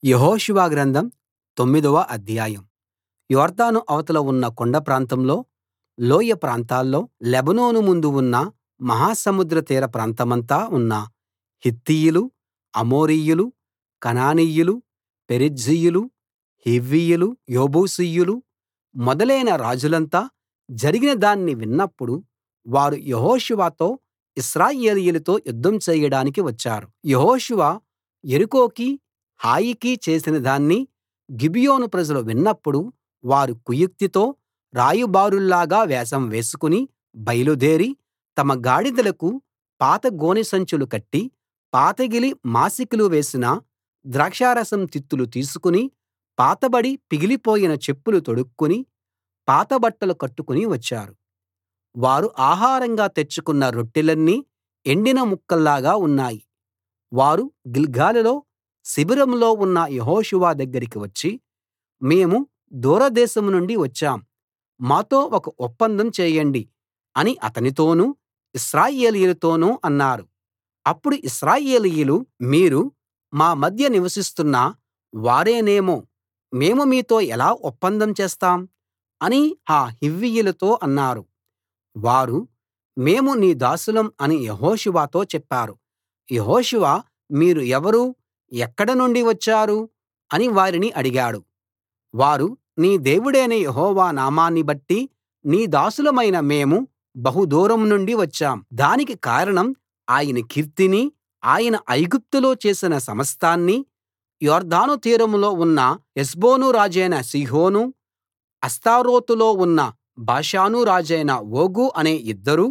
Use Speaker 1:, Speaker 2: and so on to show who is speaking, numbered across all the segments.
Speaker 1: యెహోషువ గ్రంథం 9వ అధ్యాయం. యొర్దాను అవతల ఉన్న కొండ ప్రాంతంలో, లోయ ప్రాంతాల్లో, లెబానోను ముందు ఉన్న మహాసముద్ర తీర ప్రాంతమంతా ఉన్న హిత్తీయులు, అమోరీయులు, కనానీయులు, పెరిజ్జీయులు, హివ్వీయులు, యెబూసీయులు మొదలైన రాజులంతా జరిగిన దాన్ని విన్నప్పుడు వారు యెహోషువతో ఇశ్రాయేలీయులతో యుద్ధం చేయడానికి వచ్చారు. యెహోషువ యెరికోకీ హాయికీ చేసిన దాన్ని గిబియోను ప్రజలు విన్నప్పుడు వారు కుయుక్తితో రాయబారుల్లాగా వేషం వేసుకుని బయలుదేరి తమ గాడిదలకు పాత గోనె సంచులు కట్టి, పాతగిలి మాసికలు వేసిన ద్రాక్షారసం తిత్తులు తీసుకుని, పాతబడి పిగిలిపోయిన చెప్పులు తొడుక్కుని, పాత బట్టలు కట్టుకుని వచ్చారు. వారు ఆహారంగా తెచ్చుకున్న రొట్టెలన్నీ ఎండిన ముక్కల్లాగా ఉన్నాయి. వారు గిల్గాలులో శిబిరంలో ఉన్న యెహోషువ దగ్గరికి వచ్చి, మేము దూరదేశం నుండి వచ్చాం, మాతో ఒక ఒప్పందం చేయండి అని అతనితోనూ ఇశ్రాయేలీయులతోనూ అన్నారు. అప్పుడు ఇశ్రాయేలీయులు, మీరు మా మధ్య నివసిస్తున్న వారేనేమో, మేము మీతో ఎలా ఒప్పందం చేస్తాం అని ఆ హివ్వీయులతో అన్నారు. వారు, మేము నీ దాసులం అని యెహోషువతో చెప్పారు. యెహోషువ, మీరు ఎవరు, ఎక్కడ నుండి వచ్చారు అని వారిని అడిగాడు. వారు, నీ దేవుడైన యెహోవా నామాన్ని బట్టి నీ దాసులమైన మేము బహు దూరం నుండి వచ్చాం. దానికి కారణం ఆయన కీర్తిని, ఆయన ఐగుప్తులో చేసిన సమస్తాన్నీ, యొర్దాను తీరంలో ఉన్న హెష్బోను రాజైన సీహోను, అష్తారోతులో ఉన్న బాషాను రాజైన ఓగు అనే ఇద్దరు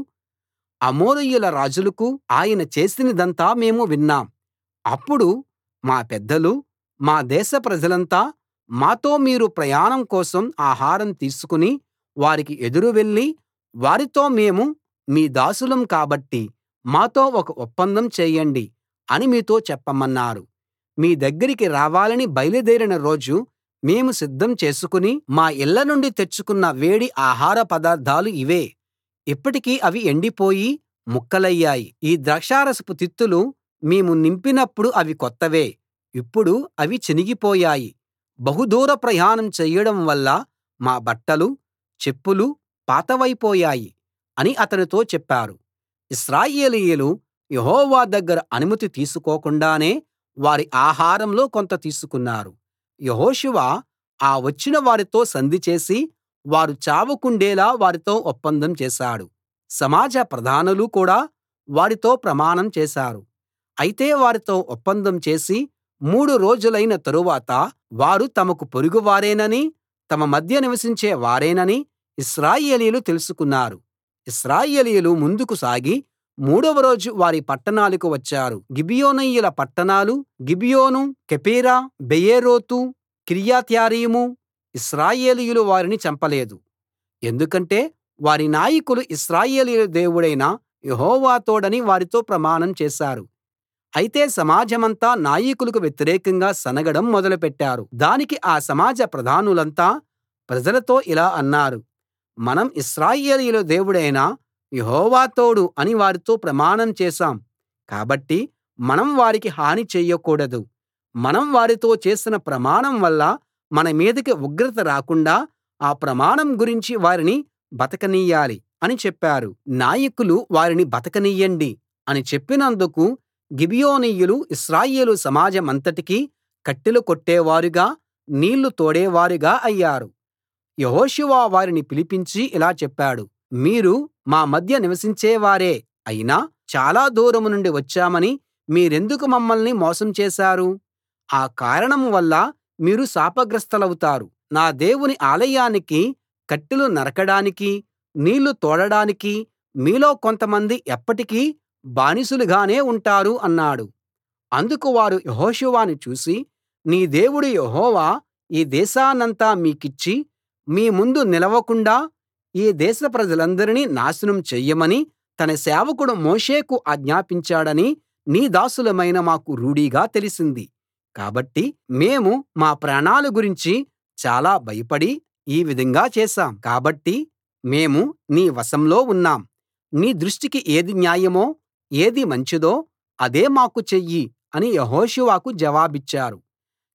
Speaker 1: అమోరీయుల రాజులకు ఆయన చేసినదంతా మేము విన్నాం. అప్పుడు మా పెద్దలు, మా దేశ ప్రజలంతా మాతో మీరు ప్రయాణం కోసం ఆహారం తీసుకుని వారికి ఎదురు వెళ్ళి, వారితో మేము మీ దాసులం కాబట్టి మాతో ఒక ఒప్పందం చేయండి అని మీతో చెప్పమన్నారు. మీ దగ్గరికి రావాలని బయలుదేరిన రోజు మేము సిద్ధం చేసుకుని మా ఇళ్ళ నుండి తెచ్చుకున్న వేడి ఆహార పదార్థాలు ఇవే. ఇప్పటికి అవి ఎండిపోయి ముక్కలయ్యాయి. ఈ ద్రాక్షారసపు తిత్తులు మేము నింపినప్పుడు అవి కొత్తవే, ఇప్పుడు అవి చినిగిపోయాయి. బహుదూర ప్రయాణం చెయ్యడం వల్ల మా బట్టలు, చెప్పులు పాతవైపోయాయి అని అతనితో చెప్పారు. ఇశ్రాయేలీయులు యెహోవా దగ్గర అనుమతి తీసుకోకుండానే వారి ఆహారంలో కొంత తీసుకున్నారు. యెహోషువ ఆ వచ్చిన వారితో సంధి చేసి వారు చావకుండేలా వారితో ఒప్పందం చేశాడు. సమాజ ప్రధానులు కూడా వారితో ప్రమాణం చేశారు. అయితే వారితో ఒప్పందం చేసి 3 రోజులైన తరువాత వారు తమకు పొరుగువారేనని, తమ మధ్య నివసించే వారేనని ఇశ్రాయేలీయులు తెలుసుకున్నారు. ఇశ్రాయేలీయులు ముందుకు సాగి 3వ రోజు వారి పట్టణాలకు వచ్చారు. గిబియోనీయుల పట్టణాలు గిబియోను, కెఫీరా, బెయేరోతు, కిర్యత్యారీము. ఇశ్రాయేలీయులు వారిని చంపలేదు, ఎందుకంటే వారి నాయకులు ఇశ్రాయేలీయుల దేవుడైన యెహోవా తోడని వారితో ప్రమాణం చేశారు. అయితే సమాజమంతా నాయకులకు వ్యతిరేకంగా సనగడం మొదలుపెట్టారు. దానికి ఆ సమాజ ప్రధానులంతా ప్రజలతో ఇలా అన్నారు, మనం ఇశ్రాయేలీయుల దేవుడైన యెహోవా తోడు అని వారితో ప్రమాణం చేశాం కాబట్టి మనం వారికి హాని చెయ్యకూడదు. మనం వారితో చేసిన ప్రమాణం వల్ల మన మీదికి ఉగ్రత రాకుండా ఆ ప్రమాణం గురించి వారిని బతకనియ్యాలి అని చెప్పారు. నాయకులు వారిని బతకనియ్యండి అని చెప్పినందుకు గిబియోనీయులు ఇశ్రాయేలు సమాజమంతటికీ కట్టెలు కొట్టేవారుగా, నీళ్లు తోడేవారుగా అయ్యారు. యెహోషువ వారిని పిలిపించి ఇలా చెప్పాడు, మీరు మా మధ్య నివసించేవారే అయినా చాలా దూరం నుండి వచ్చామని మీరెందుకు మమ్మల్ని మోసం చేశారు? ఆ కారణం వల్ల మీరు శాపగ్రస్తులవుతారు. నా దేవుని ఆలయానికి కట్టెలు నరకడానికీ, నీళ్లు తోడడానికీ మీలో కొంతమంది ఎప్పటికీ బానిసలుగానే ఉంటారు అన్నాడు. అందుకు వారు యెహోషువను చూసి, నీ దేవుడు యెహోవా ఈ దేశాన్నంతా మీకిచ్చి మీ ముందు నిలవకుండా ఈ దేశ ప్రజలందరినీ నాశనం చెయ్యమని తన సేవకుడు మోషేకు ఆజ్ఞాపించాడని నీ దాసులమైన మాకు రూఢిగా తెలిసింది. కాబట్టి మేము మా ప్రాణాల గురించి చాలా భయపడి ఈ విధంగా చేశాం. కాబట్టి మేము నీ వశంలో ఉన్నాం. నీ దృష్టికి ఏది న్యాయమో, ఏది మంచిదో అదే మాకు చెయ్యి అని యెహోషువకు జవాబిచ్చారు.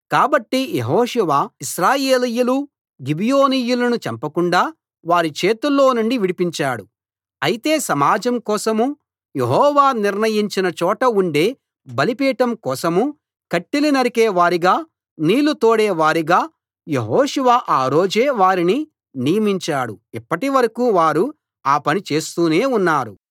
Speaker 1: కాబట్టి యెహోషువ ఇశ్రాయేలీయులు గిబియోనీయులను చంపకుండా వారి చేతుల్లో నుండి విడిపించాడు అయితే సమాజం కోసమూ యెహోవా నిర్ణయించిన చోట ఉండే బలిపీఠం కోసమూ కట్టెలు నరికే వారిగా నీళ్లు తోడే వారిగా యెహోషువ ఆ రోజే వారిని నియమించాడు ఇప్పటి వరకూ వారు ఆ పని చేస్తూనే ఉన్నారు